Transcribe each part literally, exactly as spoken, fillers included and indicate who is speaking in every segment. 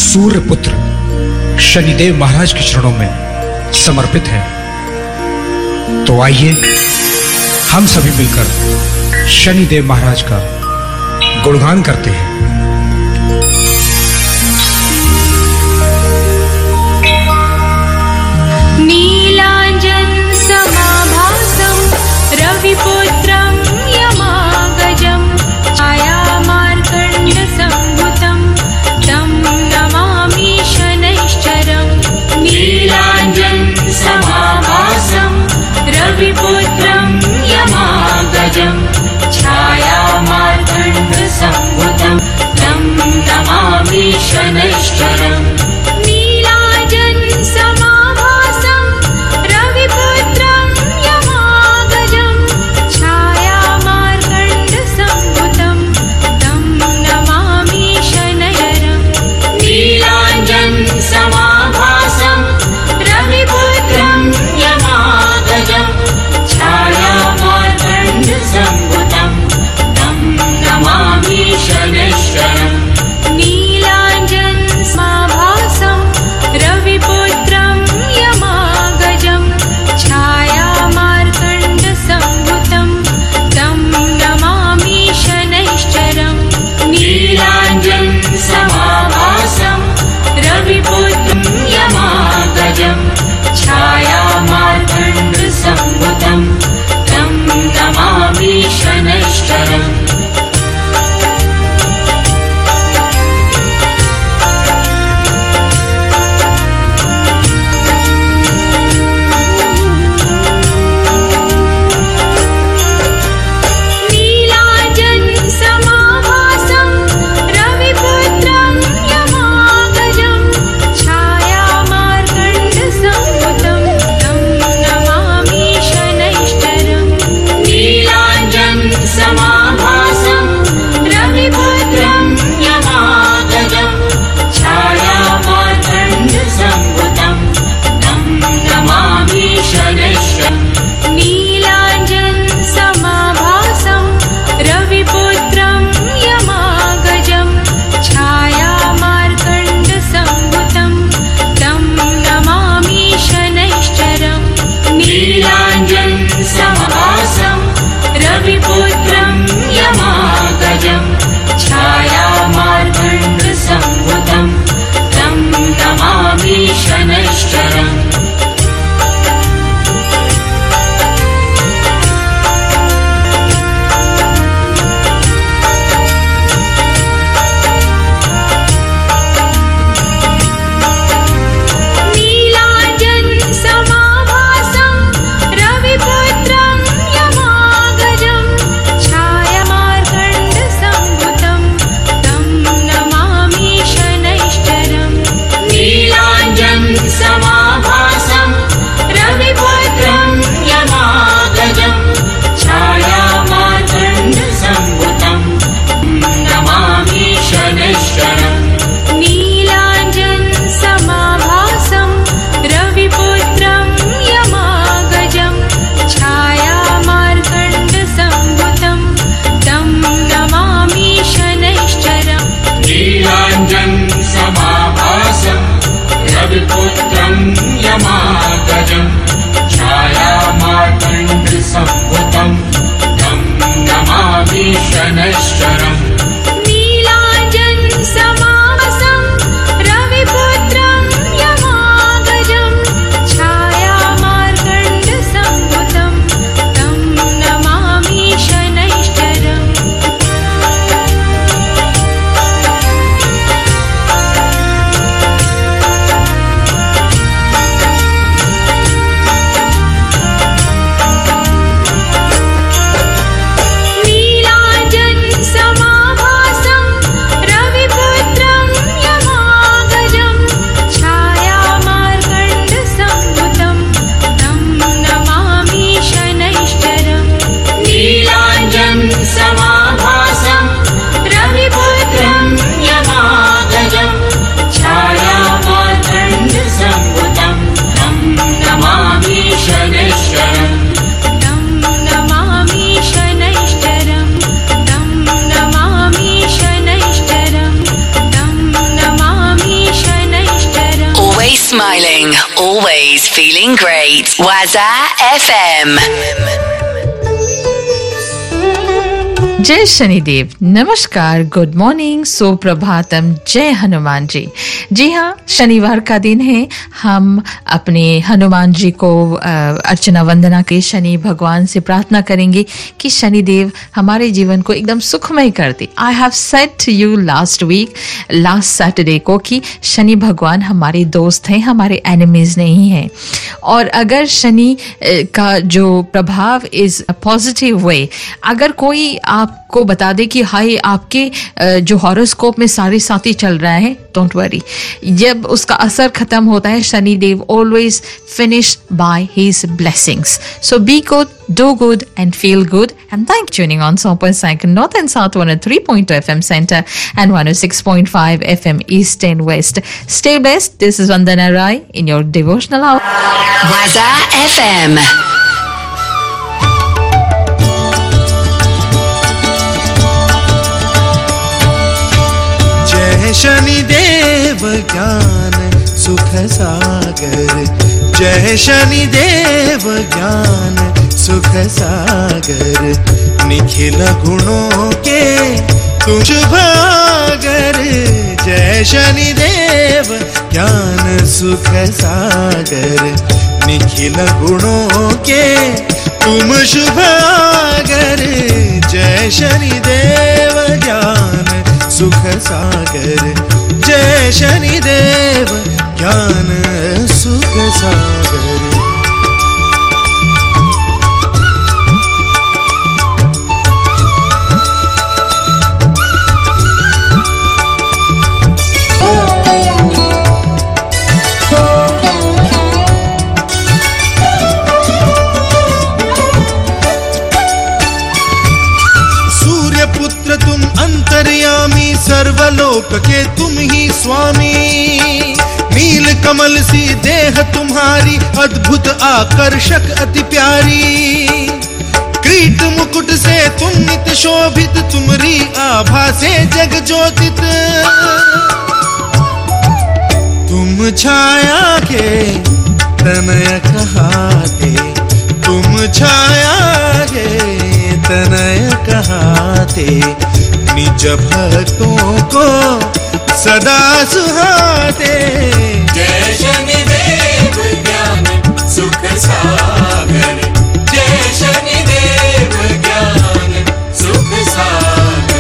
Speaker 1: सूर्यपुत्र शनिदेव महाराज के चरणों में समर्पित है। तो आइए हम सभी मिलकर शनिदेव महाराज का गुणगान करते हैं।
Speaker 2: नीलांजन समाभासं रविपुत्रं यमागजं छायामार्कण्ड संभुतं तं नमामि शनैश्चरं। नीलांजन समाभासं रविपुत्रं यमागजं छायामार्कण्ड संभुतं तं नमामि शनैश्चरम्। नीलांजन समाभासं रविपुत्रं यमागजं छायामार्कण्ड संभुतं तं नमामि शनैश्चरम्। नीलांजन समाभासं रविपुत्रं यमागजं छायामार्कण्ड संभुतं तं नमामि शनैश्चरम्। नीलांजन समाभासं रविपुत्रं यमागजं छायामार्कण्ड संभुतं तं नमामि शनैश्चरम्। नीलांजन समाभासं रविपुत्रं यमागजं छायामार्कण्ड संभुतं तं नमामि शनैश्चरम्। नीलांजन समाभासं रविपुत्रं यमागजं छायामार्कण्ड संभुतं तं नमामि शनैश्चरम्। नीलांजन समाभासं रविपुत्रं यमागजं छायामार्कण्ड संभुतं तं नमामि शनैश्चरम्। नीलांजन समाभासं रविपुत्रं यमागजं छायामार्कण्ड संभुतं तं नमामि शनैश्चरम्। नीलांजन समाभासं रविपुत्रं यमागजं छायामार्कण्ड संभुतं तं नमामि शनैश्चरम्। नीलांजन समाभासं रविपुत्रं यमागजं छायामार्कण्ड संभुतं तं नमामि शनैश्चरम्। नीलांजन समाभासं रविपुत्रं यमागजं छायामार्कण्ड संभुतं नमामि शनैश्चरम्। नीलांजन समाभासं रविपुत्रं यमागजं छायामार्कण्ड संभुतं तं नमामि शनैश्चरम्। नीलांजन समाभासं रविपुत्रं यमागजं छायामार्कण्ड संभुतं तं नमामि शनैश्चरम्। नीलांजन समाभासं रविपुत्रं यमागजं छायामार्कण्ड संभुतं तं Namami शनैश्चरम्। Nilanjan समाभासं
Speaker 3: smiling, always feeling great. Waza F M.
Speaker 4: जय शनिदेव, नमस्कार, गुड मॉर्निंग, सुप्रभातम, जय हनुमान जी। जी हाँ, शनिवार का दिन है। हम अपने हनुमान जी को अर्चना वंदना के शनि भगवान से प्रार्थना करेंगे कि शनिदेव हमारे जीवन को एकदम सुखमय कर दे। I have said to you last week, last Saturday को, कि शनि भगवान हमारे दोस्त हैं, हमारे एनिमीज नहीं हैं। और अगर शनि का जो प्रभाव इज पॉजिटिव वे, अगर कोई आपको बता दे कि हाय आपके जो हॉरोस्कोप में सारे साथी चल रहा है, डोंट वरी, जब उसका असर खत्म होता है, Shanidev always finish by his blessings. So be good, do good and feel good, and thank tuning on one point five North and South one oh three point two F M Center and one oh six point five F M East and West. Stay blessed. This is Vandana Rai in your devotional hour.
Speaker 3: Waza F M.
Speaker 5: जय शनिदेव ज्ञान सुख सागर, जय शनिदेव ज्ञान सुख सागर, निखिल गुणों के तुझ भागर। जय शनिदेव ज्ञान सुख सागर, निखिल गुणों के तुम शुभागर। जय शनिदेव ज्ञान सुख सागर, जय शनिदेव ज्ञान सुख सागर। अंतर्यामी सर्वलोक के तुम ही स्वामी, नील कमल सी देह तुम्हारी अद्भुत आकर्षक अति प्यारी। क्रीट मुकुट से तुम नित शोभित, तुम्हारी आभा से जग ज्योतित। तुम छाया के तनय कहाते, तुम छाया के तनय कहाते, निज भक्तों को सदा सुहाते।
Speaker 6: जय शनिदेव ज्ञान सुख सागर, जय शनिदेव ज्ञान सुख सागर।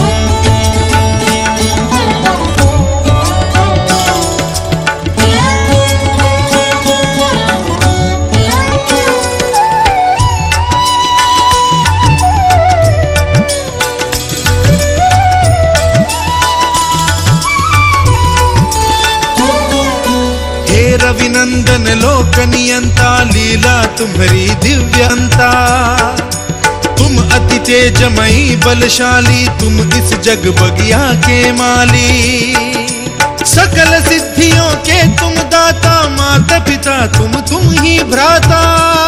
Speaker 5: रविनंदन लोक नियंता, लीला तुम्हारी दिव्यंता। तुम अति तेजमयी बलशाली, तुम इस जग बगिया के माली। सकल सिद्धियों के तुम दाता, माता पिता तुम तुम ही भ्राता।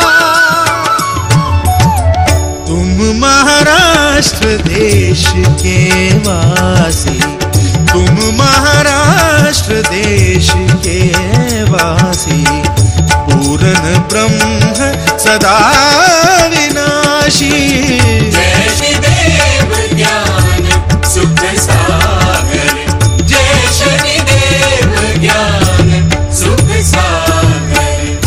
Speaker 5: तुम महाराष्ट्र देश के वासी, तुम महाराष्ट्र देश के वासी। पूर्ण ब्रह्म सदा विनाशी।
Speaker 6: जय शनिदेव ज्ञान सुख सागर, जय शनिदेव ज्ञान सुख सागर।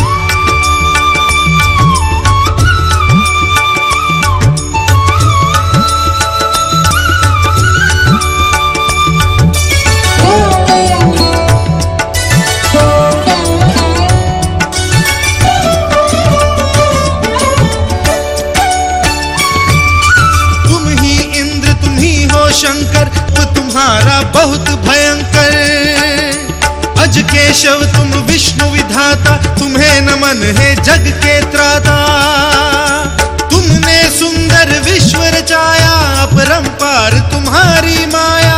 Speaker 5: शंकर तुम्हारा बहुत भयंकर, अज केशव तुम विष्णु विधाता, तुम्हें नमन है जग के त्राता। तुमने सुंदर विश्व रचाया, अपरंपार तुम्हारी माया।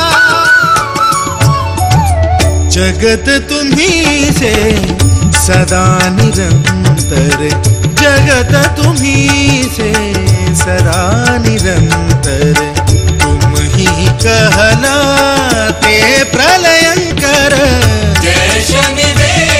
Speaker 5: जगत तुम्ही से सदा निरंतर, जगत तुम्ही से सदा निरंतर। ही कहलाते प्रलयंकर।
Speaker 6: जय शनिदेव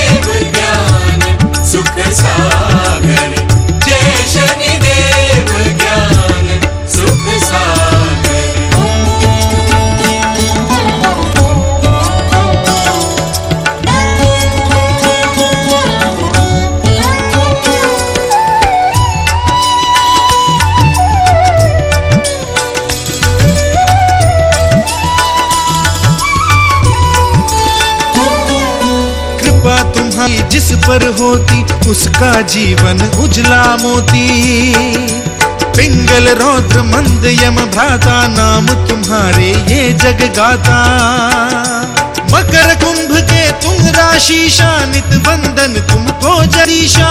Speaker 5: जिस पर होती उसका जीवन उजला मोती। पिंगल रौद्र मंद यम भ्राता नाम तुम्हारे ये जग गाता। मकर कुंभ के तुम राशि शानित वंदन तुमको जरीशा।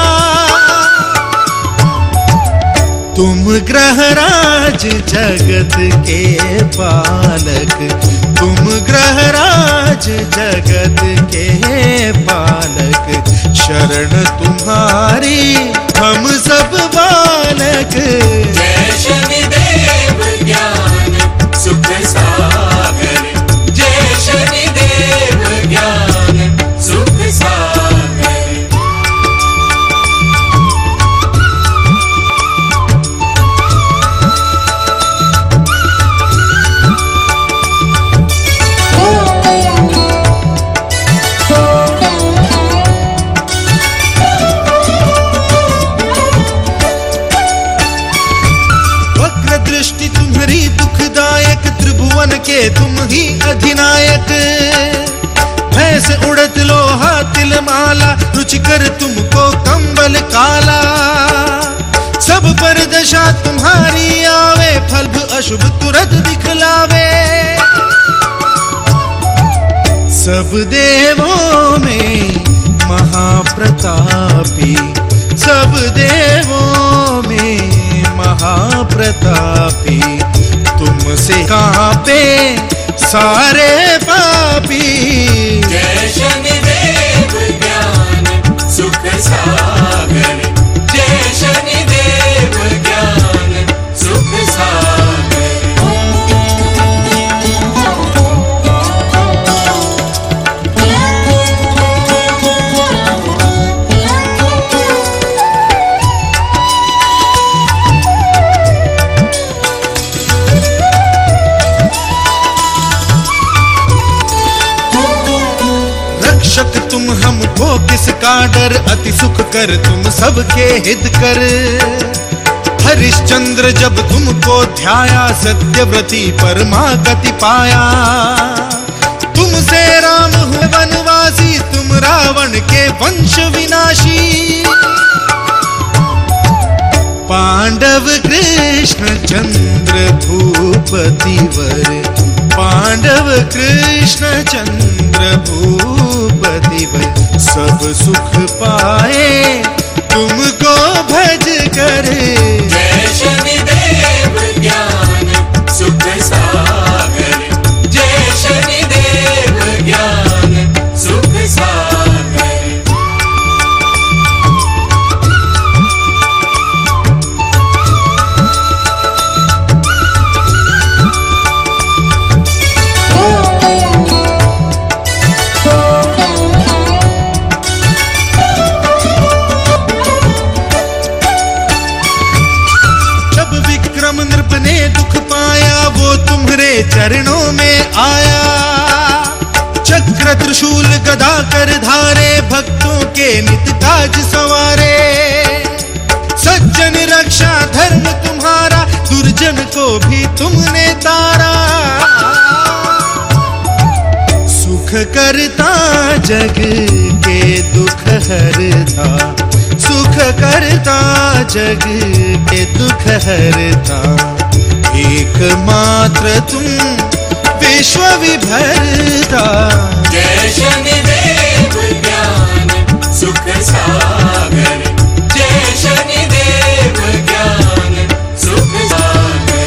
Speaker 5: तुम ग्रहराज जगत के पालक, तुम ग्रहराज जगत के पालक। शरण तुम्हारी हम सब बालक।
Speaker 6: जय शनिदेव ज्ञान सुख सागर, जय शनिदेव ज्ञान सुख सागर।
Speaker 5: दृष्टि तुम्हारी दुखदायक, त्रिभुवन के तुम ही अधिनायक। भैंस उड़त लोहा तिलमाला, रुचिकर तुमको कंबल काला। सब पर दशा तुम्हारी आवे, फल अशुभ तुरंत दिखलावे। सब देवों में महाप्रतापी, सब देवों में महाप्रतापी। तुमसे कांपे सारे पापी।
Speaker 6: जय शनिदेव ज्ञान सुख सागर, जय शनिदेव ज्ञान सुख सागर।
Speaker 5: तुम हमको किसका डर, अति सुख कर तुम सबके हित कर। हरिश्चंद्र जब तुमको ध्याया, सत्यव्रती परमागति पाया। तुमसे राम हुए वनवासी, तुम रावण के वंश विनाशी। पांडव कृष्ण चंद्र भूपति वर, पांडव कृष्ण चंद्र भूपति वर। सब सुख पाए तुमको भज कर।
Speaker 6: जय शनिदेव ज्ञान सुख सागर, जय शनिदेव ज्ञान सुख सागर।
Speaker 5: चरणों में आया। चक्र त्रिशूल गदा कर धारे, भक्तों के नित काज संवारे। सज्जन रक्षा धर्म तुम्हारा, दुर्जन को भी तुमने तारा। सुख करता जग के दुख हरता, सुख करता जग के दुख हरता। एकमात्र तुम विश्व विभरता।
Speaker 6: जय शनिदेव ज्ञान सुख सागर, जय शनिदेव ज्ञान सुख सागर।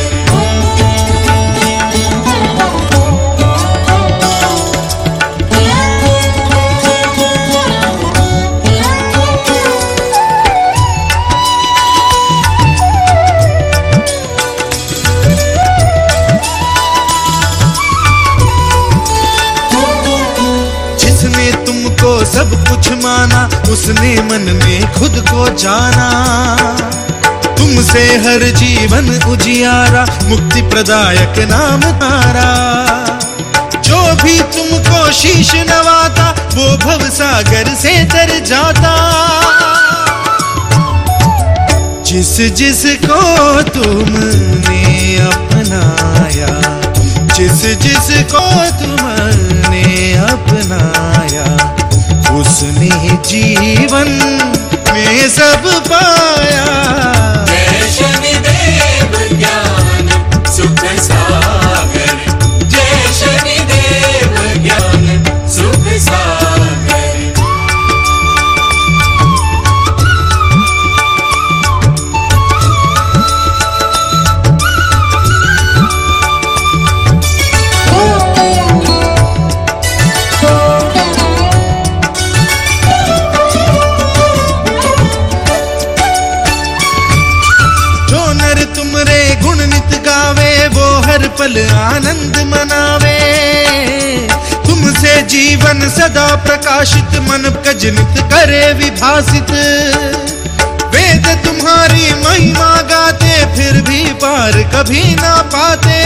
Speaker 5: सब कुछ माना, उसने मन में खुद को जाना। तुमसे हर जीवन उजियारा, मुक्ति प्रदायक नाम तारा। जो भी तुमको शीश नवाता, वो भव सागर से तर जाता। जिस जिस को तुमने अपनाया, जिस जिस को तुमने अपनाया, उस उसने जीवन में सब पाया।
Speaker 6: जय शनिदेव ज्ञान सुख सागर, जय शनिदेव ज्ञान सुख सागर।
Speaker 5: पल आनंद मनावे, तुमसे जीवन सदा प्रकाशित, मन कजनित करे विभासित। वेद तुम्हारी महिमा गाते, फिर भी पार कभी ना पाते।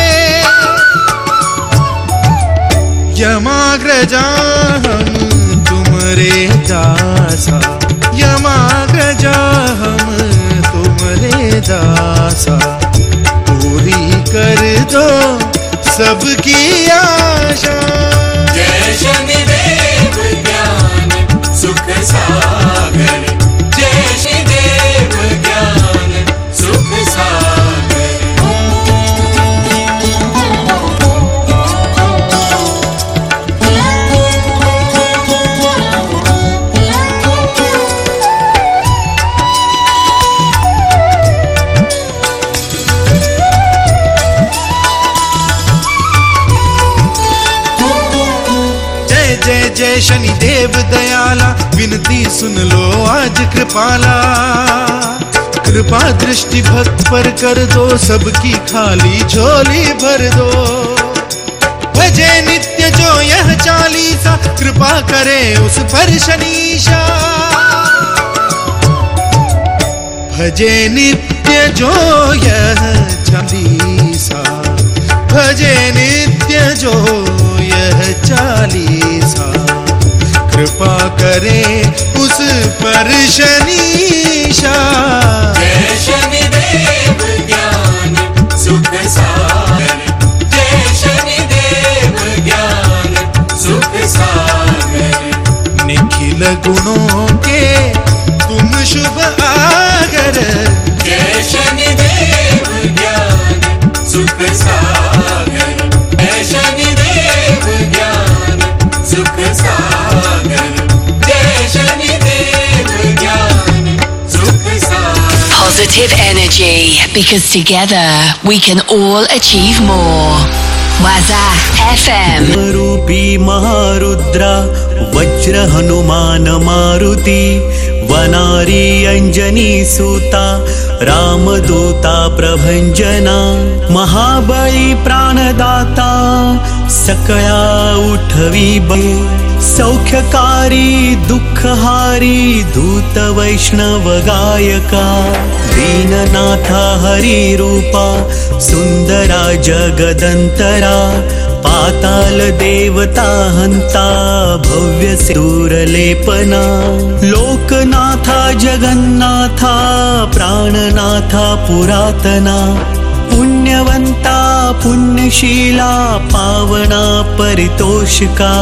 Speaker 5: यमाग्रजा हम तुम्हारे दासा, यमाग्रजा हम तुम्हारे दासा। पूरी कर दो सबकी आशा।
Speaker 6: जय शनिदेव ज्ञान सुख सागर, जय शनिदेव ज्ञान सुख सागर।
Speaker 5: जय जय शनिदेव दयाला, विनती सुन लो आज कृपाला। कृपा दृष्टि भक्त पर कर दो, सबकी खाली झोली भर दो। भजे नित्य जो यह चालीसा, कृपा करे उस पर शनीशा। भजे नित्य जो यह चालीसा, भजे नित्य जो यह चालीसा। कृपा करे उस पर शनीशा।
Speaker 6: जय शनिदेव ज्ञान सुख सागर, जय शनिदेव ज्ञान सुख सागर।
Speaker 5: निखिल गुणों के तुम शुभ आगर,
Speaker 6: जय शनिदेव ज्ञान सुख सागर, जय शनिदेव ज्ञान सुख सागर, जय शनिदेव ज्ञान सुख सागर।
Speaker 3: Positive energy, because together we can all achieve more. Waza F M.
Speaker 7: रूपी महारुद्रा वज्र हनुमान मारुति, वनारी अंजनी सूता रामदूता प्रभंजना। महाबळी प्राणदाता सकळा उठवी बळी, सौख्यकारी दुःखहारी दूत वैष्णव गायका। दीननाथा हरी रूपा सुंदरा जगदंतरा, पाताल देवता हंता भव्य दूरलेपना। लोकनाथा जगन्नाथा प्राणनाथा पुरातना, पुण्यवंता पुण्यशीला पावना परितोषिका।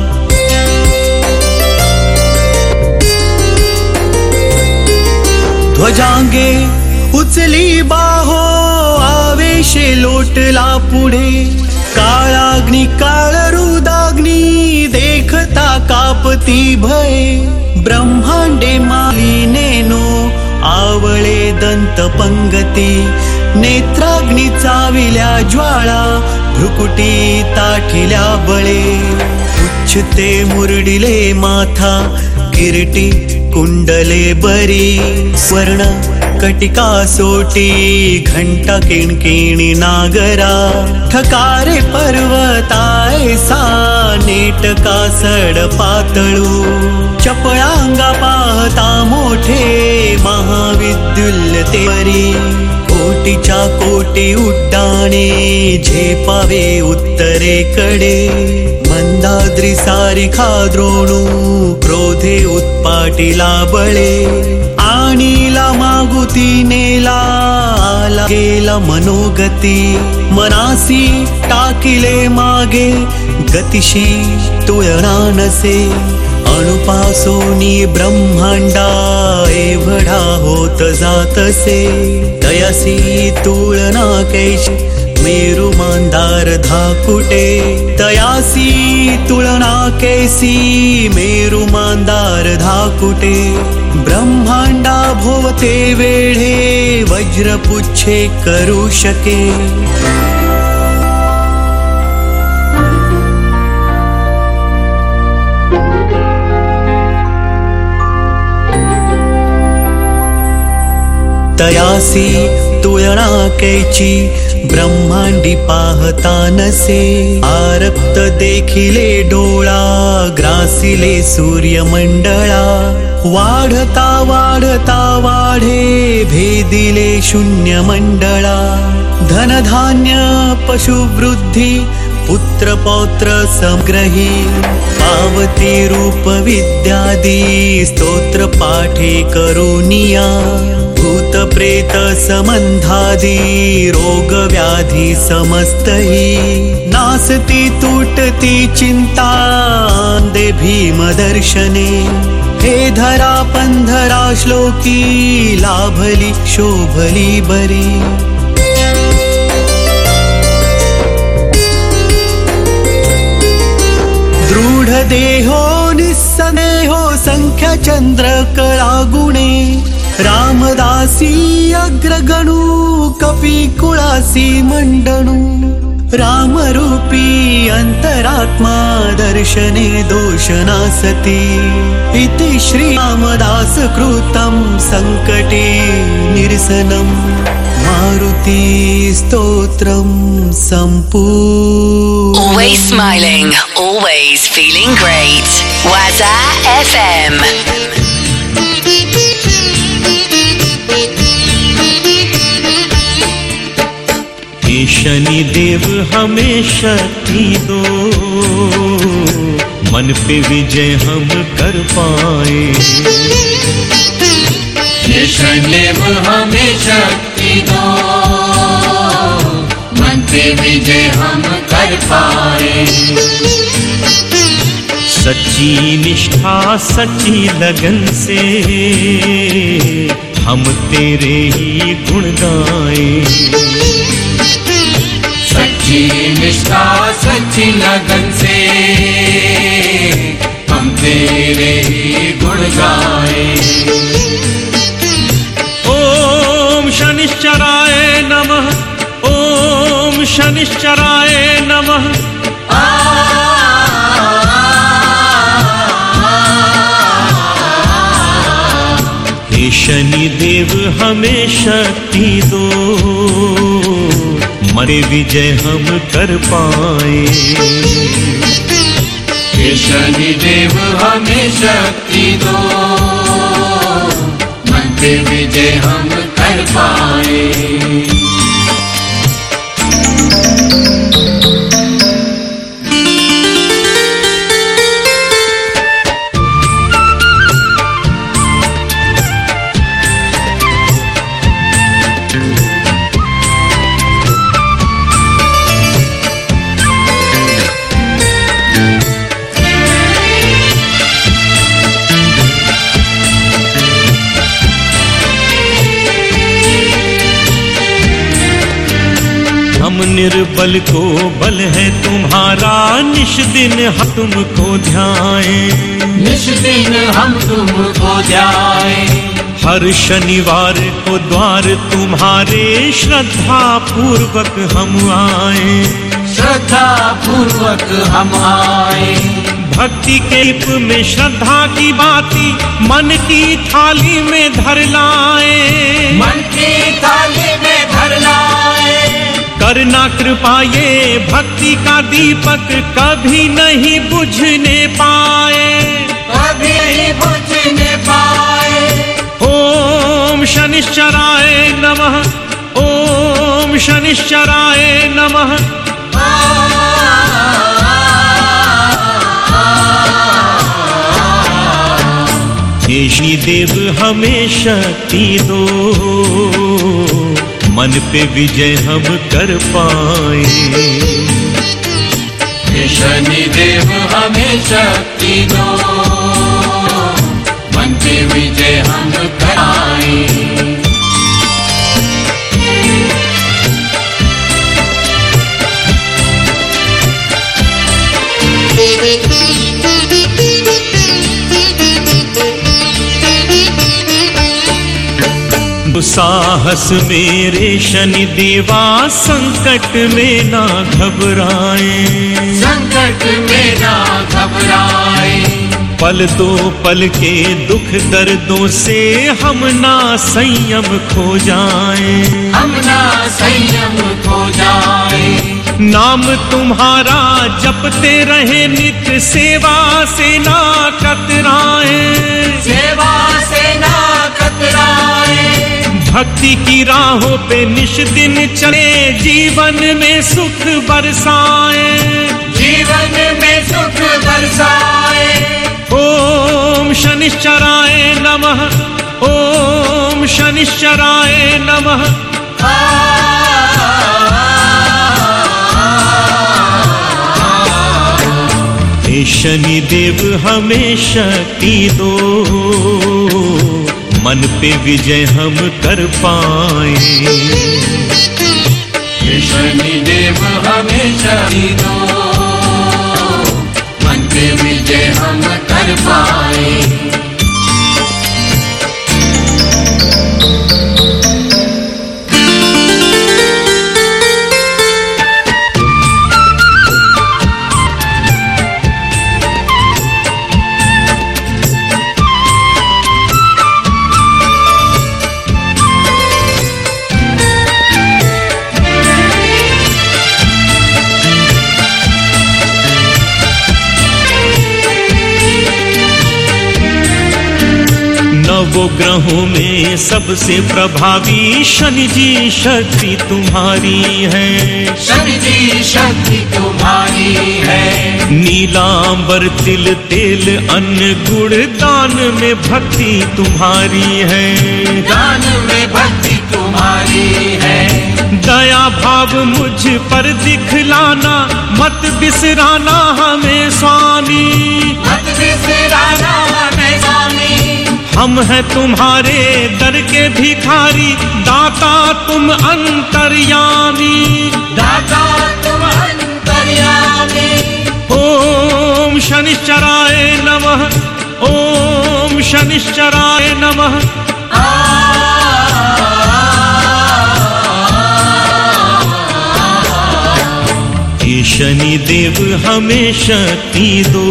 Speaker 7: ध्वजांगे उचली बाहो आवेशे लोटला पुढे, काळाग्नी काळ रुदाग्नी देखता कापती भये। ब्रह्मांडे मालिनेनो आवळे दंत पंगती, नेत्राग्नी चाविल्या ज्वाळा भ्रुकुटी ताठिल्या बळे। उच्छते मुरडिले माथा किरीटी कुंडले बरी, स्वर्ण कटिका सोटी घंटा किणकिणी नागरा। ठकारे पर्वताय सा नेटका सड पातळू, चपळांगा पाहता मोठे महाविद्युल्य तेवरी। कोटीच्या कोटी उड्डाणे झेपावे उत्तरेकडे, मंदाद्री सारिखा द्रोणू क्रोधे उत्पाटिला बळे। आणीला मागुती नेला आला गेला मनोगती, मनासी टाकिले मागे गतिशी तुळना नसे। अणुपासूनी ब्रह्मांडा एवढा होत जातसे तयासी तुळना कैशी मेरू मंदार धाकुटे तयासी तुळना कैसी मेरू मंदार धाकुटे ब्रह्मांडा भोवते वेढे वज्रपुच्छे करू शके तयासी तुळना कैची ब्रह्मांडी पाहता नसे आरक्त देखिले डोळा ग्रासिले सूर्यमंडळा वाढता वाढता वाढे भेदिले शून्य मंडळा धनधान्य पशुवृद्धी पुत्र पौत्र संग्रही पावती रूप विद्यादी स्तोत्र पाठे करुनिया भूत प्रेत समंधादी रोग व्याधी समस्तही नासती तुटती चिंता दे भीम दर्शने हे धरा पंधरा श्लोकी लाभली शोभली बरी दृढ देहो निस्सनेहो संख्या चंद्र कला गुणे रामदासी अग्रगणू कपी कुळासी मंडणू रामरूपी अंतरात्मा दर्शने दोषनासती इति श्री रामदास कृतं संकटे निरसनं मारुति स्तोत्रं संपूर्ण.
Speaker 3: Always smiling, always feeling great. Waza F M.
Speaker 8: Shani Dev हमें शक्ति दो मन पे विजय हम कर पाए
Speaker 6: शनि देव हमें शक्ति दो मन पे विजय हम कर पाए
Speaker 8: सच्ची निष्ठा सच्ची लगन से हम तेरे ही गुण गाएं
Speaker 6: सच्ची निष्ठा सच्ची लगन से हम तेरे ही गुण गाएं
Speaker 8: ओम शनिश्चराय नमः ओम शनिश्चराय नमः हे शनि देव हमें शक्ति दो मरे विजय हम कर पाए
Speaker 6: हे शनि देव हमें शक्ति दो मन पे विजय हम कर पाए
Speaker 8: निर्बल को बल है तुम्हारा निश दिन हम तुमको ध्याएं
Speaker 6: निश दिन हम तुमको ध्याएं
Speaker 8: हर शनिवार को द्वार तुम्हारे श्रद्धा पूर्वक हम आए
Speaker 6: श्रद्धा पूर्वक हम आए
Speaker 8: भक्ति के दीप में श्रद्धा की बाती मन की थाली में धर लाए
Speaker 6: मन की थाली में धर लाए
Speaker 8: करना कृपा ये भक्ति का दीपक कभी नहीं बुझने पाए
Speaker 6: कभी नहीं बुझने पाए
Speaker 8: ओम शनिश्चराय नमः ओम शनिश्चराय नमः हे शनिदेव हमें शक्ति दो मन पे विजय हम कर पाए
Speaker 6: हे शनि देव हमें शक्ति दो
Speaker 8: साहस मेरे शनि देवा संकट में ना घबराए,
Speaker 6: संकट में ना घबराए।
Speaker 8: पल दो पल के दुख दर्दों से हम ना संयम खो जाए,
Speaker 6: हम ना संयम खो जाए।
Speaker 8: नाम तुम्हारा जपते रहे नित, सेवा से ना कतराए,
Speaker 6: सेवा से ना कतराए।
Speaker 8: भक्ति की राहों पे निश दिन चले, जीवन में सुख बरसाए,
Speaker 6: जीवन में सुख बरसाए।
Speaker 8: ओम शनिश्चराय नमः, ओम शनिश्चराय नमः। हे शनि देव हमें शक्ति दो, मन पे विजय हम कर पाए।
Speaker 6: हे शनि देव हमें शक्ति दो, मन पे विजय हम कर पाए।
Speaker 8: नवो ग्रहों में सबसे प्रभावी शनि जी शक्ति तुम्हारी है,
Speaker 6: शनि जी शक्ति तुम्हारी है।
Speaker 8: नीलांबर तिल तेल अन्न गुड़ दान में भक्ति तुम्हारी है,
Speaker 6: दान में भक्ति तुम्हारी है।
Speaker 8: दया भाव मुझ पर दिखलाना, मत बिसराना हमें स्वामी,
Speaker 6: मत बिसराना हमें स्वामी।
Speaker 8: हम हैं तुम्हारे दर के भिखारी, दाता तुम अंतर्यामी,
Speaker 6: दाता तुम अंतर्यामी।
Speaker 8: ओम शनिश्चराय नमः, ओम शनिश्चराय नमः। हे शनि देव हमें शक्ति दो,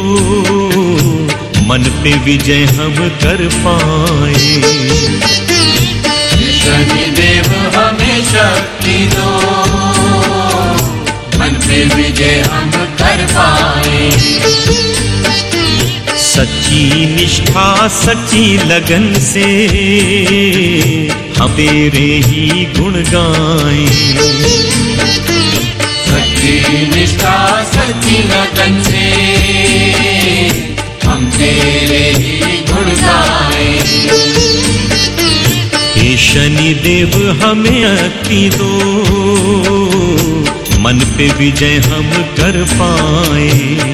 Speaker 8: मन पे विजय हम कर पाए।
Speaker 6: शनि देव हमें शक्ति दो, मन पे विजय हम कर पाए।
Speaker 8: सच्ची निष्ठा सच्ची लगन से हम तेरे ही गुण गाएं,
Speaker 6: सच्ची निष्ठा सच्ची लगन से हम तेरे ही गुण गाएं।
Speaker 8: हे शनि देव हमें शक्ति दो, मन पे विजय हम कर पाए,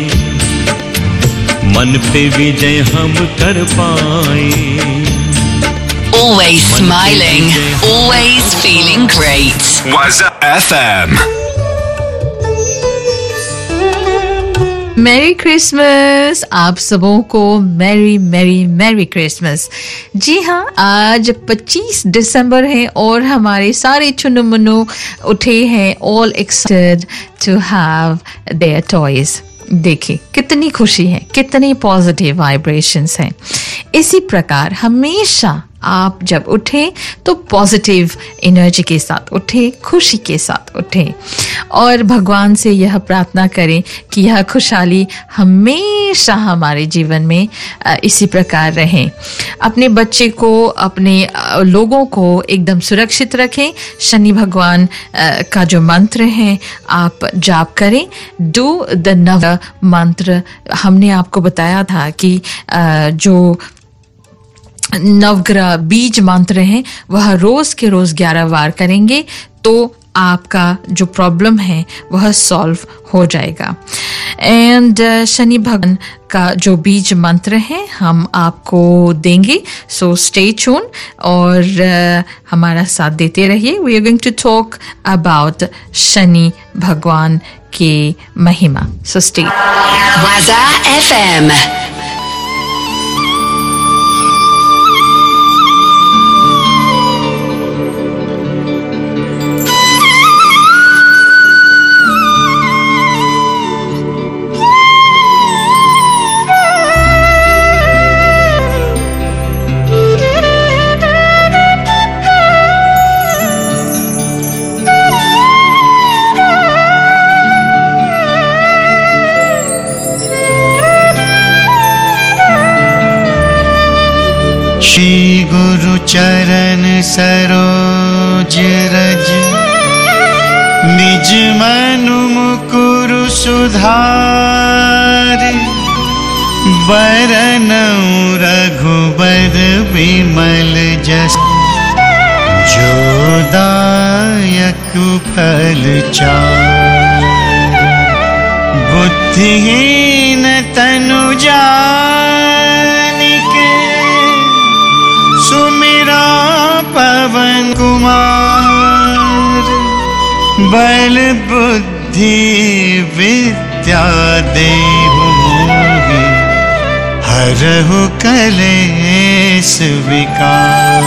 Speaker 8: मन पे विजय हम कर पाए।
Speaker 3: Always smiling, always feeling great.
Speaker 9: Waza F M.
Speaker 4: Merry Christmas, आप सबों को मैरी मैरी मैरी क्रिसमस। जी हाँ, आज पच्चीस दिसंबर है और हमारे सारे चुनु मुन्नू उठे हैं, all excited to have their toys. देखिए कितनी खुशी है, कितनी पॉजिटिव वाइब्रेशंस हैं। इसी प्रकार हमेशा आप जब उठें तो पॉजिटिव एनर्जी के साथ उठें, खुशी के साथ उठें और भगवान से यह प्रार्थना करें कि यह खुशहाली हमेशा हमारे जीवन में इसी प्रकार रहें। अपने बच्चे को, अपने लोगों को एकदम सुरक्षित रखें। शनि भगवान का जो मंत्र है आप जाप करें। डू द नव मंत्र, हमने आपको बताया था कि जो नवग्रह बीज मंत्र हैं वह रोज के रोज ग्यारह बार करेंगे तो आपका जो प्रॉब्लम है वह सॉल्व हो जाएगा। एंड uh, शनि भगवान का जो बीज मंत्र है हम आपको देंगे, सो स्टे ट्यून और uh, हमारा साथ देते रहिए। We are going to talk about Shani भगवान के महिमा, so stay.
Speaker 3: Waza F M.
Speaker 10: श्री गुरु चरण सरोज रज निज मनु मुकुरु सुधार बरनउँ रघुबर बिमल जस जो दायक फल चार बुद्धिहीन तनु जानिके सुमिरा पवन कुमार बल बुद्धि विद्या देहु मोहि हरहु कलेश विकार।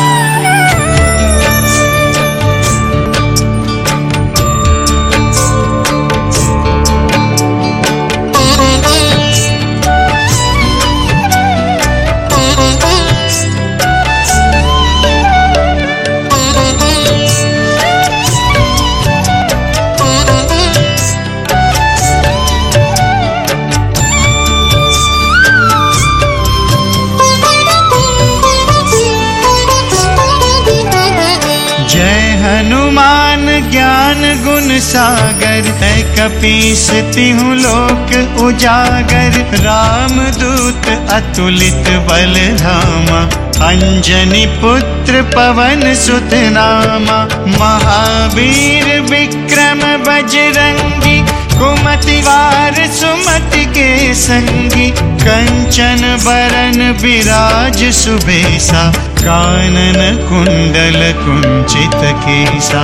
Speaker 10: ज्ञान गुण सागर है कपीस तिहु लोक उजागर राम दूत अतुलित बल धामा अंजनी पुत्र पवन सुत नामा महावीर विक्रम बजरंगी कुमति वार सुमति के संगी कंचन बरन विराज सुबेसा कानन कुंडल कुंचित केसा।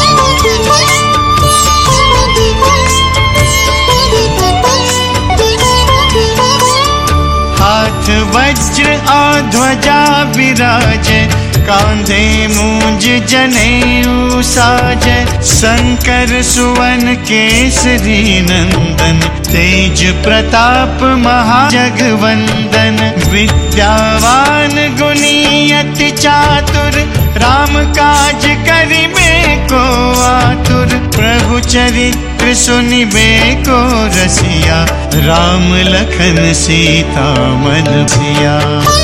Speaker 10: हाथ वज्र और ध्वजा विराजे कांधे मूंज जनेऊ साजे शंकर सुवन केसरी नंदन तेज प्रताप महाजगवंदन विद्यावान गुणी अति चातुर राम काज करिबे को आतुर प्रभु चरित्र सुनिबे को रसिया राम लखन सीता मन प्रिया।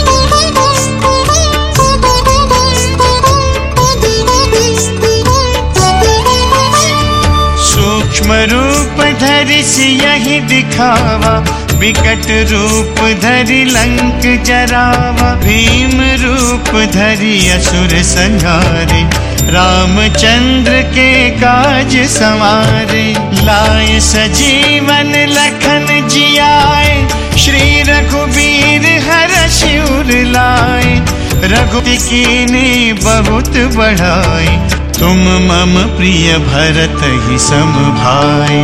Speaker 10: सूक्ष्म रूप धरि सियहि दिखावा विकट रूप धरि लंक जरावा भीम रूप धरि असुर संहारे रामचंद्र के काज संवारे लाए सजीवन लखन जियाए श्री रघुबीर हरषि उर लाए रघुपति कीन्ही बहुत बढ़ाई तुम मम प्रिय भरत ही सम भाई।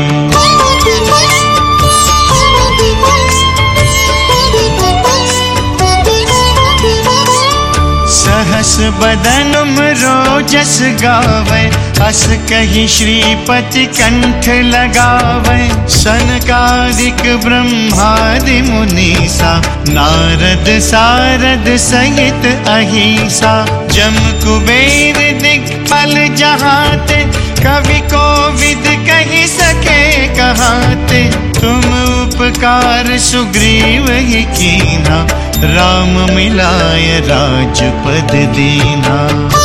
Speaker 10: सहस बदन रोजस गावे अस कही श्रीपति कंठ लगावे सनकादिक ब्रह्मादि मुनीसा नारद सारद सहित अहिसा जम कुबेर दिक्पाल जहाते कवि कोविद कहि सके कहाते तुम उपकार सुग्रीव ही कीना राम मिलाय राजपद दीना।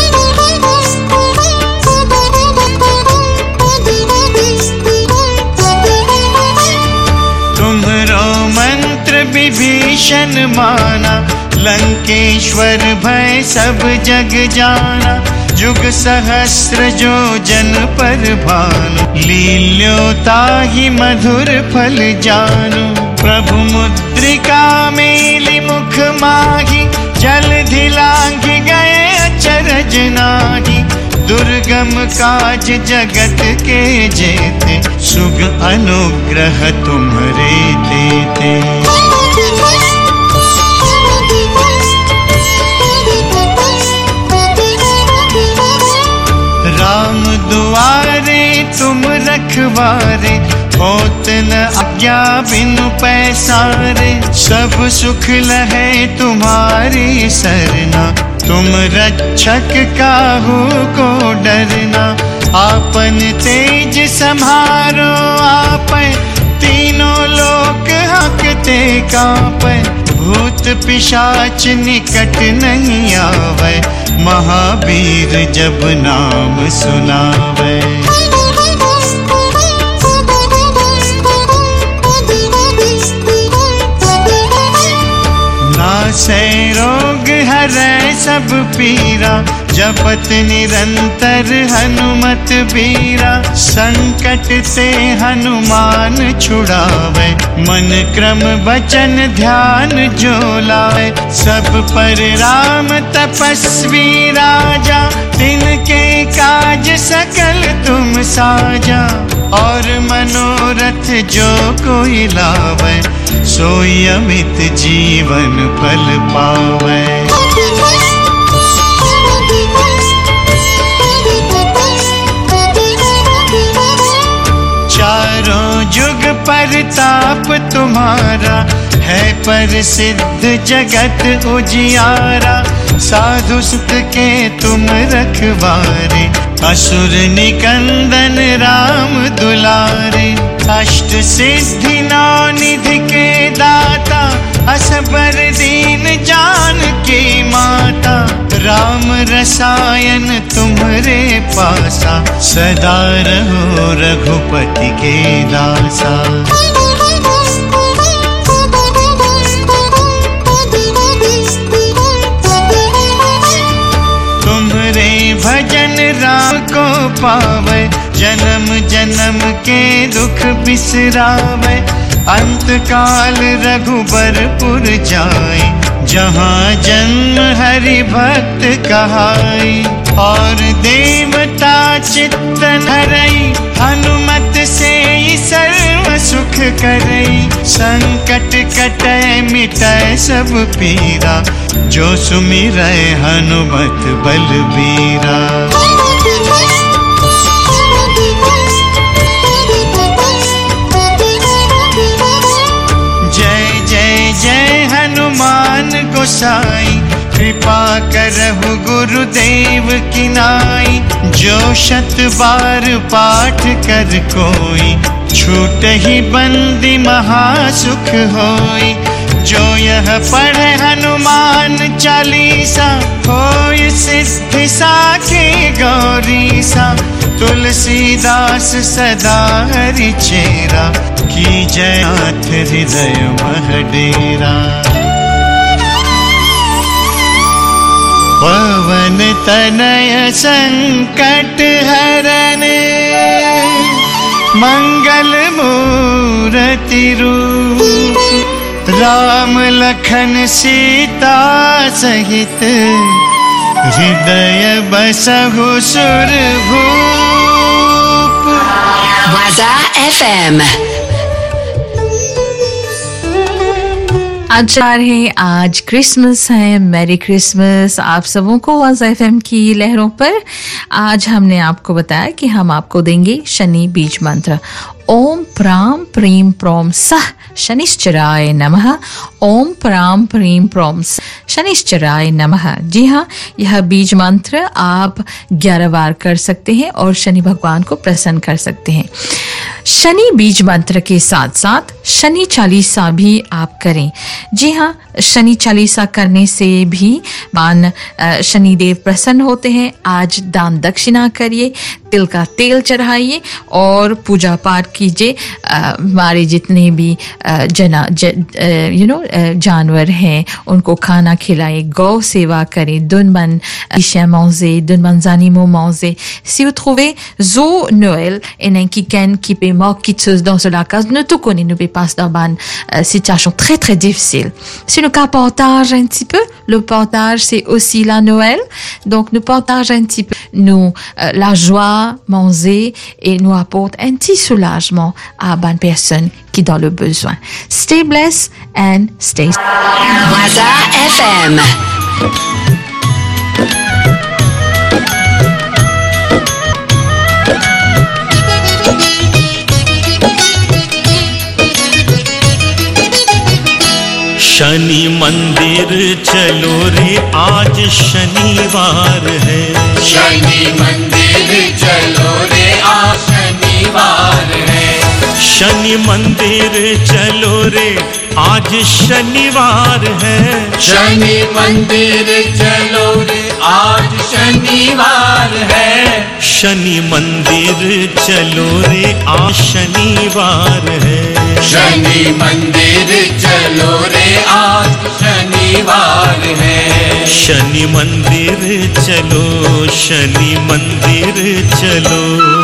Speaker 10: तुम्हरो मंत्र विभीषण माना लंकेश्वर भय सब जग जाना जुग सहस्र जो जन पर भानु लील्योताहि मधुर फल जानु प्रभु मुद्रिका मेलि मुख माहि जलधि लांघि गए अचरज नाहि दुर्गम काज जगत के जेते सुग अनुग्रह तुम्हरे तेते। राम दुआरे तुम रखवारे होत न आज्ञा बिनु पैसारे सब सुख लहे तुम्हारी सरना तुम रक्षक काहू को डरना आपन तेज सम्हारो आपै तीनों लोक हंकते कांपै भूत पिशाच निकट नहीं आवे, महावीर जब नाम सुनावे। नासै रोग हरै सब पीरा, जपत निरंतर हनुमत बीरा। संकट से हनुमान छुड़ावे, मन क्रम वचन ध्यान जो लावे। सब पर राम तपस्वी राजा, तिनके काज सकल तुम साजा। और मनोरथ जो कोई लावे, सोई अमित जीवन फल पावे। चारों जुग परताप तुम्हारा, है प्रसिद्ध जगत उजियारा। साधु सुत के तुम रखवारे, असुर निकंदन राम दुलारे। अष्ट सिद्धि नौ निधि के दाता, असबर दीन जानकी माता। राम रसायन तुम्हरे पासा, सदा रहो रघुपति के दासा। तुम्हरे भजन राम को पावे, जन्म जन्म के दुख बिसरावे। अंत काल रघुबरपुर जाए, जहाँ जन्म हरि भक्त कहाई। और देवता चित्तन हरई, हनुमत से सर्व सुख करई। संकट कटै मिटै सब पीरा, जो सुमिरै हनुमत बलबीरा। जय जय जय हनुमान गोसाई, कृपा करहु गुरुदेव की नाई। जो शत बार पाठ कर कोई, छूट ही बंदी महासुख होई। जो यह पढ़े हनुमान चालीसा, होय सिद्धि साखी गौरीसा। तुलसीदास सदा हरि चेरा, की जय नाथ हृदय मह डेरा। पवन तनय संकट हरन, मंगल मूरति रूप। राम लखन सीता सहित, हृदय बसहु सुरभूप।
Speaker 3: Waza F M।
Speaker 4: आचार है, आज क्रिसमस है। मैरी क्रिसमस आप सबों को वाज़ा एफएम की लहरों पर। आज हमने आपको बताया कि हम आपको देंगे शनि बीज मंत्र। ओम प्राम प्रीम प्रोम सह शनिश्चराय नमः। ओम प्राम प्रीम प्रोम शनिश्चराय नमः। जी हाँ, यह बीज मंत्र आप ग्यारह बार कर सकते हैं और शनि भगवान को प्रसन्न कर सकते हैं। शनि बीज मंत्र के साथ साथ शनि चालीसा भी आप करें। जी हाँ, शनि चालीसा करने से भी मान शनिदेव प्रसन्न होते हैं। आज दान दक्षिणा करिए, तिल का तेल चढ़ाइए और पूजा पाठ कीजिए। हमारे जितने भी जना यू नो जानवर हैं उनको खाना खिलाए, गौ सेवा करें. Donne-moi un chien manger, donne-moi des animaux manger. Si vous trouvez zo Noël et un kiken qui peut mort quitteuse dans la case, ne tout connaît, ne peut pas dans une euh, situation très très difficile. Si nous partage un petit peu, le partage c'est aussi la Noël. Donc nous partage un petit peu, nous euh, la joie, manger et nous apporte un petit soulagement à bonne personne qui dans le besoin. Stay blessed and stay.
Speaker 3: Waza F M.
Speaker 8: Shani मंदिर चलो रे, आज शनिवार है.
Speaker 6: शनि मंदिर चलो रे, आज शनिवार है.
Speaker 8: शनि मंदिर चलो रे आज शनिवार है।
Speaker 6: शनि मंदिर चलो रे आज शनिवार है।
Speaker 8: शनि मंदिर चलो रे आज शनिवार है।
Speaker 6: शनि मंदिर चलो रे आज शनिवार है।
Speaker 8: शनि मंदिर चलो, शनि मंदिर चलो।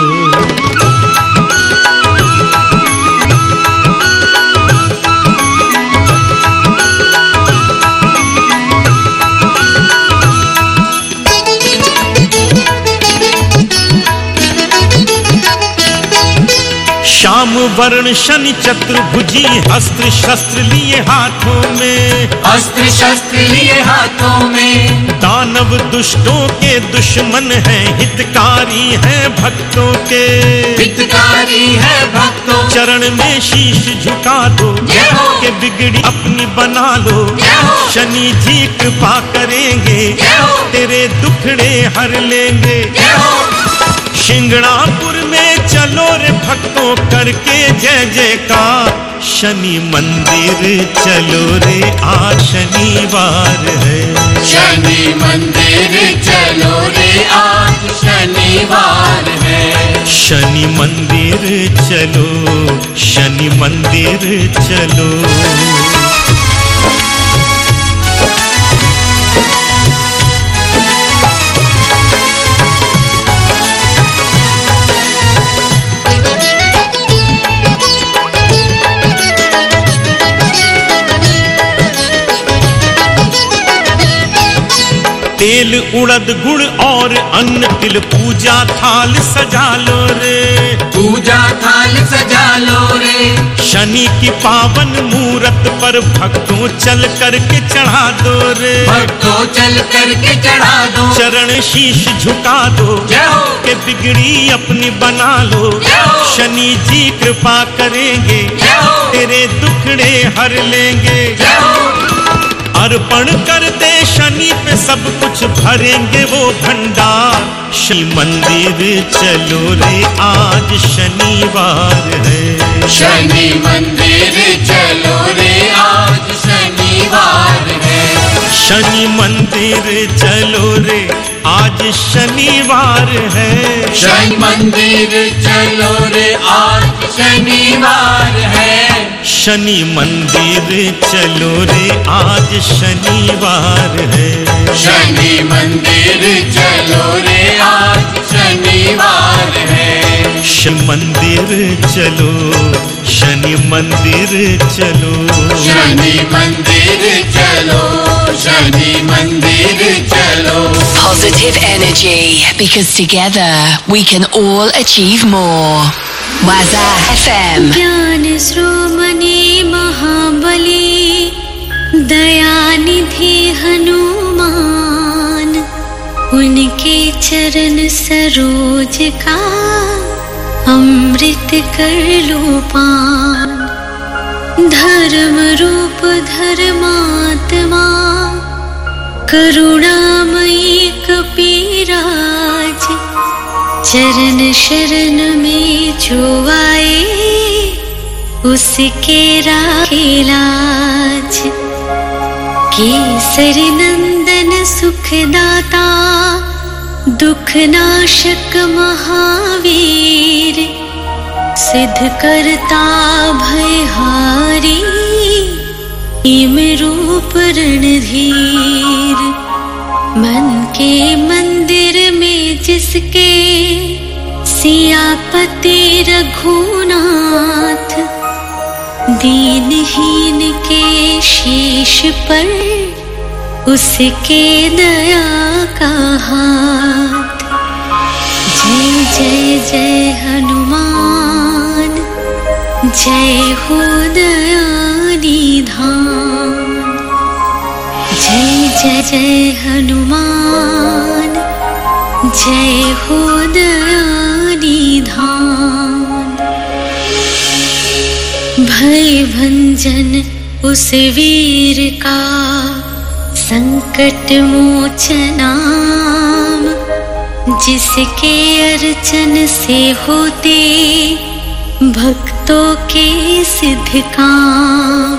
Speaker 8: श्याम वर्ण शनि चतुर्भुजी अस्त्र शस्त्र लिए हाथों में।
Speaker 6: अस्त्र शस्त्र लिए हाथों में।
Speaker 8: दानव दुष्टों के दुश्मन हैं, हितकारी हैं भक्तों के।
Speaker 6: हितकारी है भक्तों।
Speaker 8: चरण में शीश झुका दो के बिगड़ी अपनी बना लो। शनि जी कृपा करेंगे तेरे दुखड़े हर लेंगे। शिंगणापुर में चलो रे भक्तों करके जय जयकार। शनि मंदिर चलो रे आज शनिवार है।
Speaker 6: शनि मंदिर चलो रे आज शनिवार है।
Speaker 8: शनि मंदिर चलो, शनि मंदिर चलो। तेल उड़द गुड़ और अन्न तिल पूजा थाल सजा लो रे।
Speaker 6: पूजा थाल सजा लो रे।
Speaker 8: शनि की पावन मूरत पर भक्तों चल करके चढ़ा दो रे।
Speaker 6: भक्तों चल करके चढ़ा दो।
Speaker 8: चरण शीश झुका दो के बिगड़ी अपनी बना लो। शनि जी कृपा करेंगे तेरे दुखड़े हर लेंगे। अर्पण कर दे शनि पे सब कुछ भरेंगे वो भंडार। शनि मंदिर चलो रे आज शनिवार है।
Speaker 6: शनि मंदिर चलो रे आज शनिवार है।
Speaker 8: शनि मंदिर चलो रे आज शनिवार है।
Speaker 6: शनि मंदिर चलो रे आज शनिवार है।
Speaker 8: शनि मंदिर चलो रे आज शनिवार है।
Speaker 6: शनि मंदिर चलो रे आज शनिवार है।
Speaker 8: शनि मंदिर चलो, शनि मंदिर चलो।
Speaker 6: शनि मंदिर चलो, शनि मंदिर चलो।
Speaker 3: Positive energy, because together we can all achieve more. Waza F M.
Speaker 2: ज्ञान श्रोमणि महाबली दयानिधि हनुमान, उनके चरण सरोज का अमृत कर लो पान। धर्म रूप धर्मात्मा करुणामयी कपीराज, चरण शरण में जो आए उसके राखे लाज। केसरी नंदन सुखदाता दुख नाशक महावीर, सिद्ध करता भयहारी हिम रूप रणधीर। मन के मंदिर में जिसके सियापति रघुनाथ, दीनहीन के शीश पर उसके दया का हाथ। जय जय जय हनुमान, जय हो दयानिधान। जय जय जय हनुमान, जय हो दयानिधान। भय भंजन उस वीर का संकट मोचनाम, जिसके अर्चन से होते भक्त भक्तों के सिद्ध काम,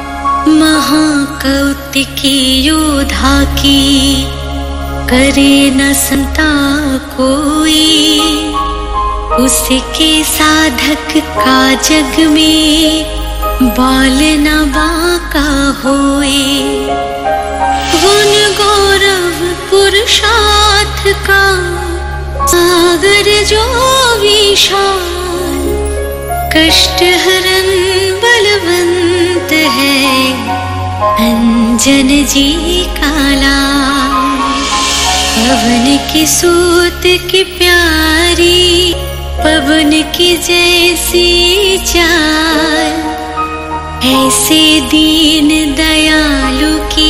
Speaker 2: महाकौतिकी योद्धा की करे न संता कोई। उसके साधक का जग में बाल न बांका होए। गुण गौरव पुरुषार्थ का सागर जो विशाल, कष्ट हरन बलवंत है अंजन जी का लाल। पवन की सूत की प्यारी, पवन की जैसी चाल, ऐसे दीन दयालु की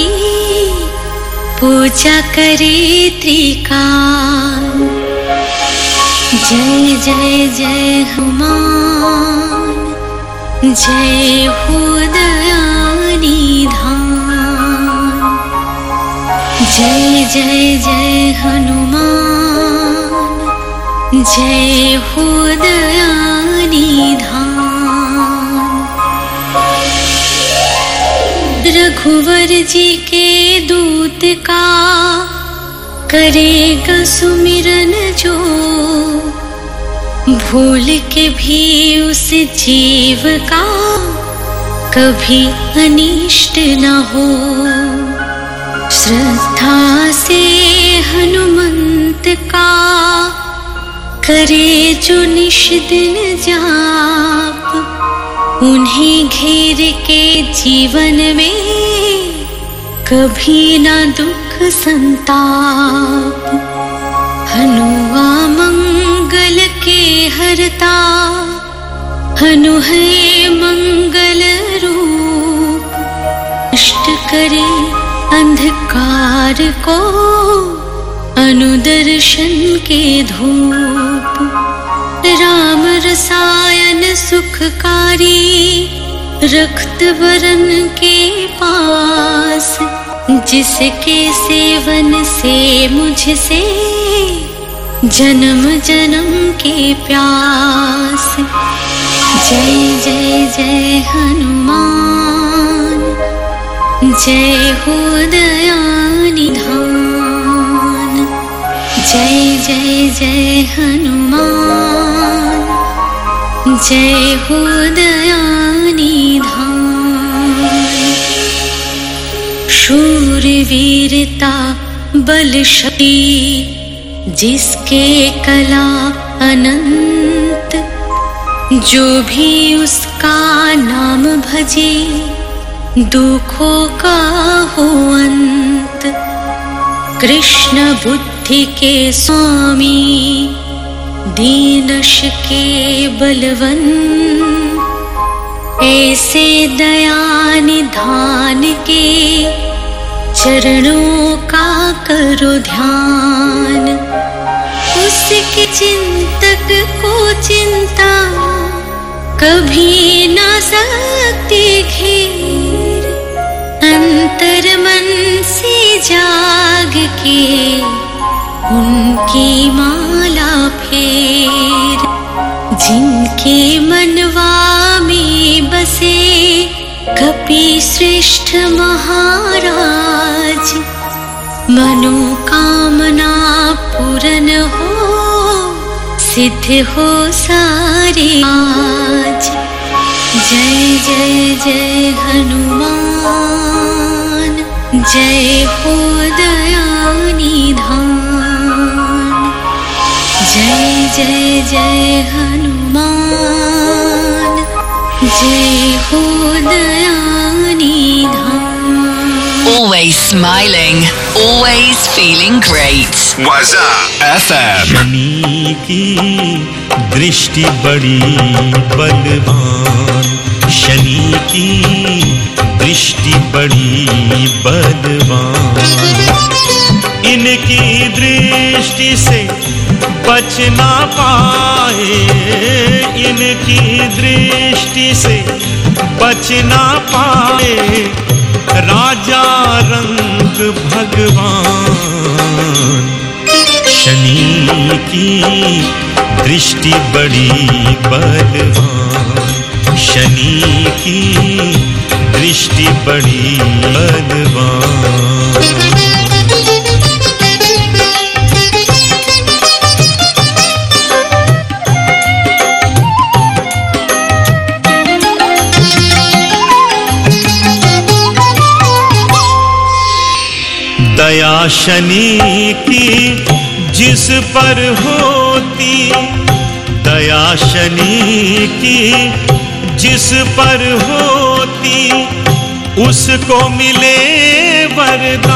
Speaker 2: पूजा करे त्रिकाल। जय जय जय हनुमान, जय हो दयानिधान। जय जय जय हनुमान, जय हो दयानिधान। रघुवर जी के दूत का करेगा सुमिरन जो, भूल के भी उस जीव का कभी अनिष्ट न हो। श्रद्धा से हनुमंत का करे जो निश दिन जाप, उन्हें घेर के जीवन में कभी ना दुख संताप। हनुआ मंगल के हरता, हनु है मंगल रूप। नष्ट करे अंधकार को अनुदर्शन के धूप। राम रसायन सुखकारी, रक्त वरन के पास। जिसके सेवन से मुझसे जन्म जन्म के प्यास। जय जय जय हनुमान, जय हो दयानिधान। जय जय जय हनुमान, जय हो दयानिधान। शूरवीरता बल शक्ति, जिसके कला अनंत। जो भी उसका नाम भजे, दुखों का हो अंत। कृष्ण बुद्धि के स्वामी, दीनश के बलवंत। ऐसे दया निधान के चरणों का करो ध्यान। उसके चिंतक को चिंता कभी ना सकती घेर। अंतर मन से जाग के उनकी माला फेर। जिनके मनवा में बसे कपि श्रेष्ठ महाराज। मनोकामना पूर्ण हो, सिद्ध हो सारे आज। जय जय जय हनुमान, जय हो दयानिधान। जय जय जय हनुमान, जय हो Dayanidhan.
Speaker 3: Always smiling, always feeling great.
Speaker 9: Waza F M.
Speaker 8: Shani की दृष्टि बड़ी बलवान, शनि की दृष्टि बड़ी बलवान। इनकी दृष्टि से बच ना पाए, इनकी दृष्टि से बच ना पाए। राजा रंग भगवान, शनि की दृष्टि बड़ी बलवान। शनि की दृष्टि बड़ी बलवान। दया शनि की जिस पर होती, दया शनि की जिस पर होती, उसको मिले वरदान।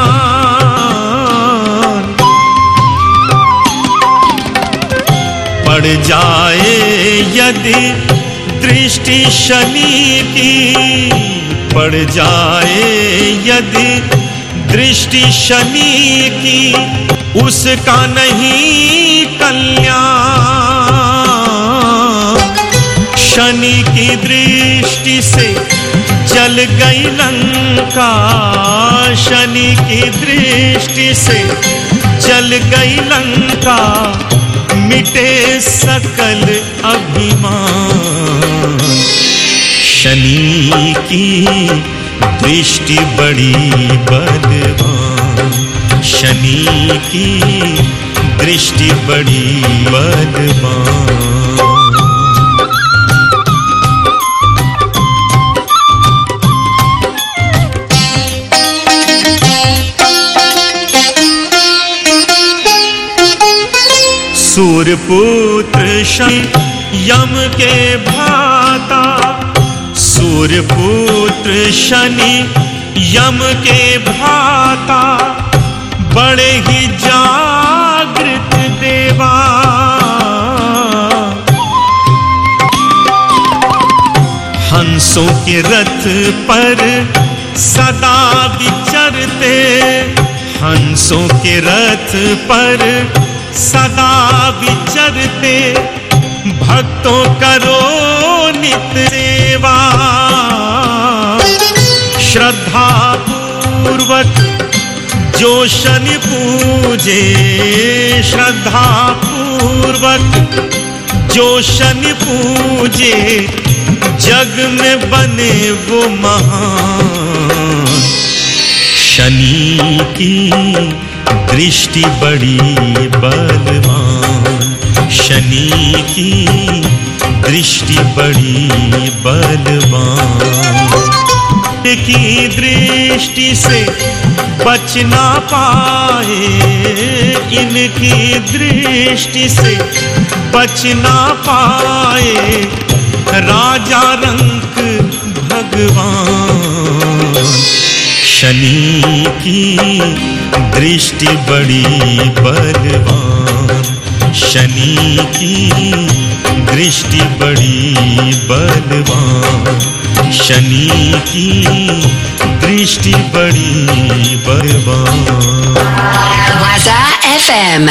Speaker 8: पड़ जाए यदि दृष्टि शनि की, पड़ जाए यदि दृष्टि शनि की, उसका नहीं कल्याण। शनि की दृष्टि से जल गई लंका, शनि की दृष्टि से जल गई लंका, मिटे सकल अभिमान। शनि की दृष्टि बड़ी बलवान, शनि की दृष्टि बड़ी बलवान। सूर्यपुत्र शनि यम के भ्राता, सूर्यपुत्र शनि यम के भ्राता, बड़े ही जागृत देवा। हंसों के रथ पर सदा विचरते, हंसों के रथ पर सदा विचरते, भक्तों करो नित सेवा। श्रद्धा पूर्वक जो शनि पूजे, श्रद्धा पूर्वक जो शनि पूजे, जग में बने वो महान। शनि की दृष्टि बड़ी बलवान, शनि की दृष्टि बड़ी बलवान। की दृष्टि से बच ना पाए, इनकी दृष्टि से बच ना पाए, राजा रंक भगवान। शनि की दृष्टि बड़ी बलवान, शनि की दृष्टि बड़ी बलवान, शनि की दृष्टि बड़ी बलवान।
Speaker 3: Waza F M।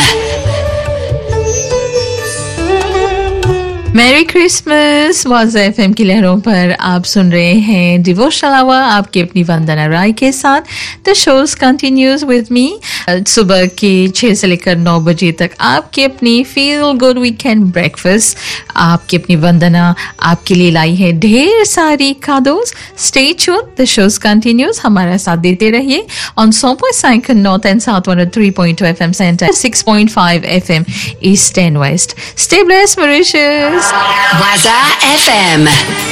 Speaker 4: Merry Christmas Waza FM की लहरों पर आप सुन रहे हैं डिवोशनल आवर आपकी अपनी वंदना राय के साथ। The shows continues with me. सुबह के छः से लेकर नौ बजे तक आपकी अपनी फील गुड वीकेंड ब्रेकफास्ट, आपकी अपनी वंदना आपके लिए लाई है ढेर सारी खादोस। Stay tuned, the shows continues, हमारा साथ देते रहिए on one point five north and south, one oh three point two F M centre, six point five F M east and west. Stay blessed Mauritius.
Speaker 3: Waza F M।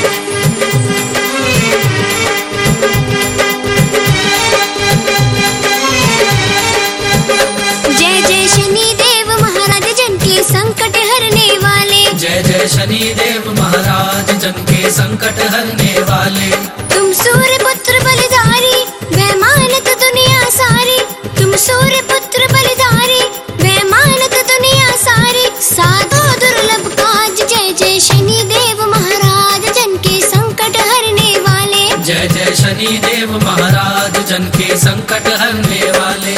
Speaker 2: जय जय शनि देव महाराज जन के संकट हरने वाले,
Speaker 6: जय जय शनि देव महाराज जन के संकट हरने वाले।
Speaker 2: तुम सूर्य पुत्र बलिधारी वह मानत दुनिया सारी, तुम सूर्य पुत्र बलिधारी वह मानत दुनिया सारी। साधो दुर्लभ काज जय जय शनि देव महाराज जन के संकट हरने वाले,
Speaker 6: जय जय शनि देव महाराज जन के संकट हरने वाले।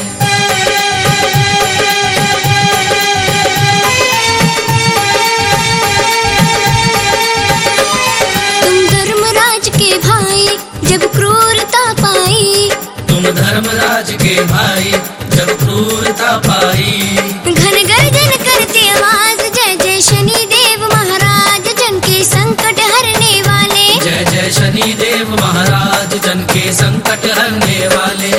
Speaker 2: तुम धर्मराज के भाई जब क्रूरता पाई,
Speaker 6: तुम धर्मराज के भाई जब क्रूरता पाई।
Speaker 2: घन गर्जन करते आवाज जय जय शनि देव महाराज जन के संकट
Speaker 6: देव महाराज जन के संकट हरने वाले।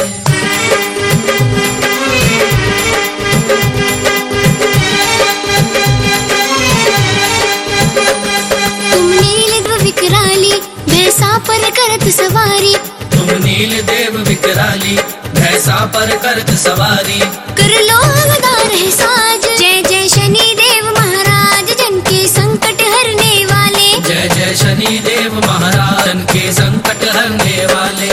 Speaker 2: तुम नील देव विकराली भैंसा पर करत सवारी,
Speaker 6: तुम नील देव विकराली भैंसा पर करत सवारी,
Speaker 2: कर लो अवतार है साज। जय जय शनि देव महाराज जन के संकट हरने वाले,
Speaker 6: जय जय शनि देव महाराज जन के संकट हरने वाले।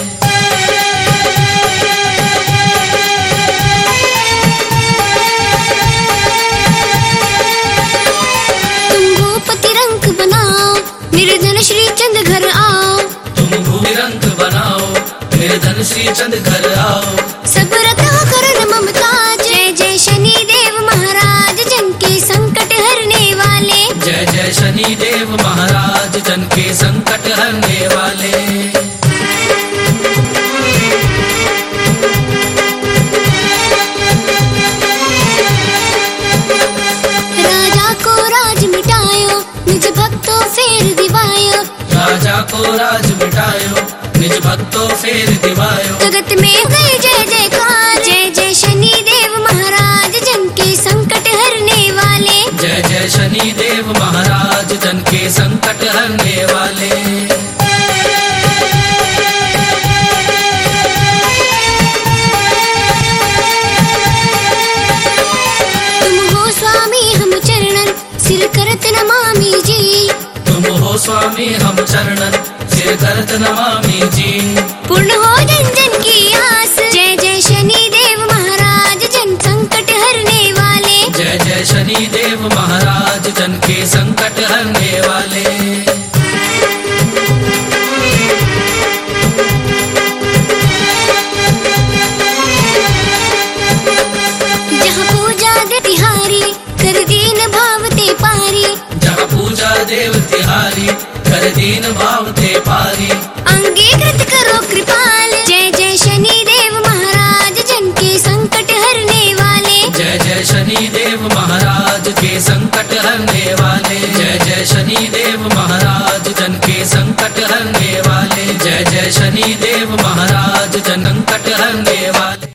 Speaker 2: तुम भूपति रंग बनाओ निर्धन श्री चंद घर आओ,
Speaker 6: तुम भूमि रंग बनाओ निर्धन श्री चंद घर आओ,
Speaker 2: सब रखो करुण ममता। जय जय शनि देव महाराज जन के संकट हरने वाले,
Speaker 6: जय जय शनि देव महाराज जन के संकट हरने वाले।
Speaker 2: राजा को राज मिटायो निज भक्तों फेर दिवायो,
Speaker 6: राजा को राज मिटायो निज भक्तों फेर दिवायो,
Speaker 2: जगत में गए जय जयकार। जय जय शनि देव महाराज जन के संकट हरने वाले,
Speaker 6: जय जय शनि देव महाराज जन के संकट हरने वाले।
Speaker 2: तुम हो स्वामी हम चरणन सिर करत नमामि जी,
Speaker 6: तुम हो स्वामी हम चरणन सिर करत नमामि जी,
Speaker 2: पूर्ण हो जन जन की आस। जय जय शनि देव महाराज जन संकट हरने वाले,
Speaker 6: जय जय शनि देव महाराज जन के संकट हरने वाले।
Speaker 2: जहाँ पूजा दे तिहारी कर दीन भावते पारी,
Speaker 6: जहाँ पूजा देव तिहारी कर दीन भावते पारी,
Speaker 2: अंगीकृत करो कृपाल। जय जय शनि देव महाराज जन के संकट हरने वाले,
Speaker 6: जय जय शनि देव महाराज के संकट हरने वाले, जय जय शनि देव महाराज